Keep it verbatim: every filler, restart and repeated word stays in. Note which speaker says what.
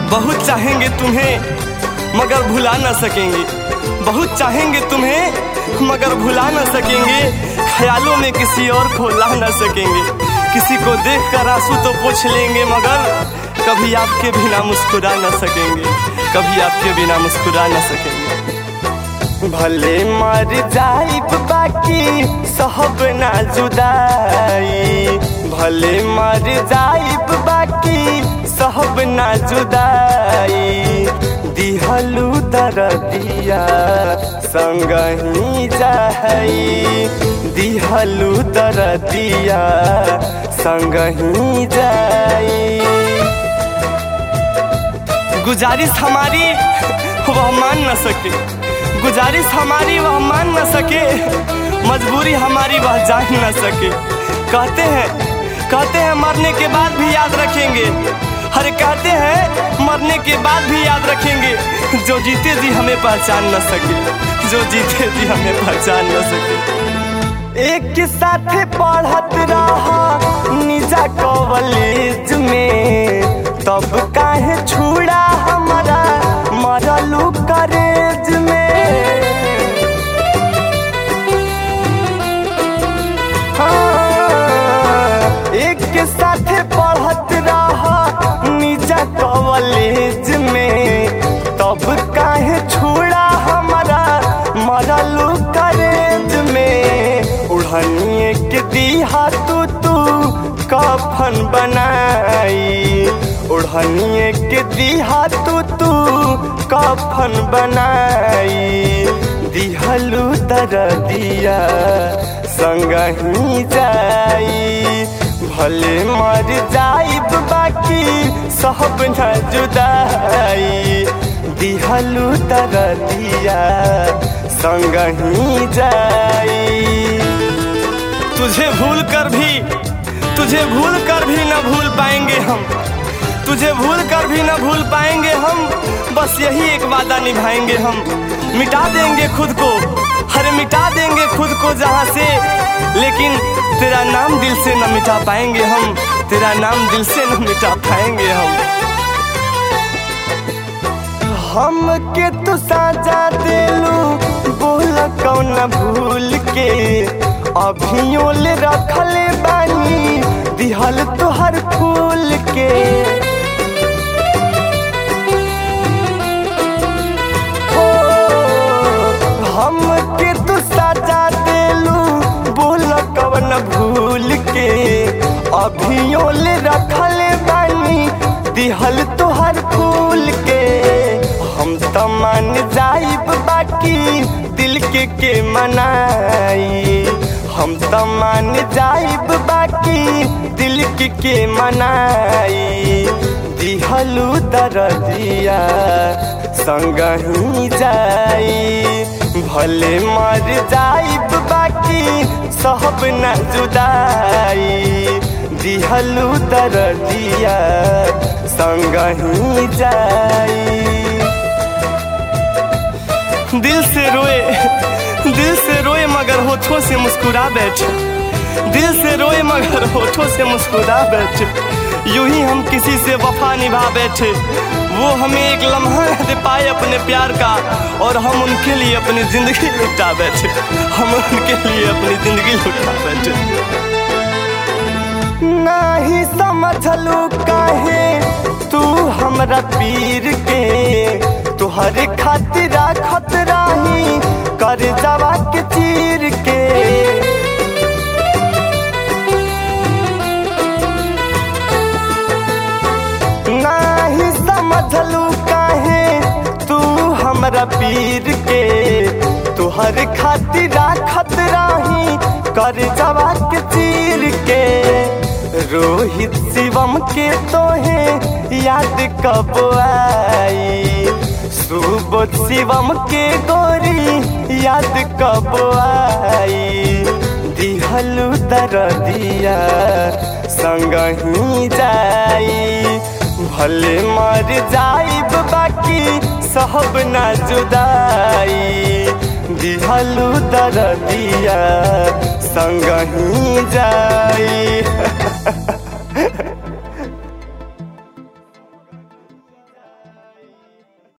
Speaker 1: बहुत चाहेंगे तुम्हें मगर भुला न सकेंगे, बहुत चाहेंगे तुम्हें मगर भुला न सकेंगे। ख्यालों में किसी और को ला न सकेंगे, किसी को देख कर आंसू तो पोंछ लेंगे मगर कभी आपके बिना मुस्कुरा न सकेंगे, कभी आपके बिना मुस्कुरा न सकेंगे। भले मर जाइब बाकी सहब ना जुदाई, भले मर जाइब बाकी सहब ना जुदाई। दिहलू दरदिया संगही जाई, दिहलू दरदिया संगही जाई। गुजारिश हमारी वह मान न सके, गुजारिश हमारी वह मान न सके, मजबूरी हमारी वह जान न सके। कहते हैं कहते हैं मरने के बाद भी याद रखेंगे, अरे कहते हैं मरने के बाद भी याद रखेंगे। जो जीते जी हमें पहचान न सके, जो जीते जी हमें पहचान न सके। एक साथ पढ़त रहा निजा कॉलेज में, तब काहे छुड़ा हमारा मरलू कॉलेज में। हाँ, एक साथ पढ़त रहा निजा कॉलेज में, तब काहे छुड़ा हमारा मरलू कॉलेज में। उड़निए के दिया तू तू कफन बनाई, उड़निए के दिया तू तू कफन बनाई। दिहलू दरदिया संगही जाई, भले मर जाइब बाकी सहब न जुदाई। दिहलू दरदिया संगही जाई। तुझे भूल कर भी तुझे भूल कर भी न भूल पाएंगे हम, तुझे भूल कर भी न भूल पाएंगे हम। बस यही एक वादा निभाएंगे हम, मिटा देंगे खुद को, हर मिटा देंगे खुद को जहाँ से, लेकिन तेरा नाम दिल से न मिटा पाएंगे हम, तेरा नाम दिल से न मिटा पाएंगे हम। हम के तू साजा देलू बोल कौन भूल के, अभियों ले रखले बानी दिहल तोहर फूल के। ओ, हम के तू साजा देलू बोल कौन भूल के, अभियों ले रखले बानी दिहल तोहर फूल के। हम तो मान जाइब बाकी दिल के के मनाई, हम तो मान जाइब बाकी दिल के के मनाई। दिहलू दरदिया संगही जाई, भले मर जाइब बाकी सहब न जुदाई। दिहलू दरदिया संगही जाई। दिल से रोए दिल से रोए मगर होठों से मुस्कुरा बैठे, दिल से रोए मगर होठों से मुस्कुरा बैठे। यूं ही हम किसी से वफा निभा बैठे, वो हमें एक लम्हा दे पाए अपने प्यार का, और हम उनके लिए अपनी जिंदगी लुटा बैठे, हम उनके लिए अपनी जिंदगी लुटा बैठे। नहीं समझलू काहे तू हमरा पीर के, तुहरे खातिर राखत रही कर जवा के चीर के। नहीं समझलू काहे तू हमरा पीर के, तुहरे खातिर राखत रही कर जवा के चीर के। रोहित शिवम के तोहे याद कब आई, सुबोध शिवम के गोरी याद कब आई। दिहलू दरदिया संगही जाई, भले मर जाइब बाकी सहब ना जुदाई। दिहलू दरदिया संगही जाई।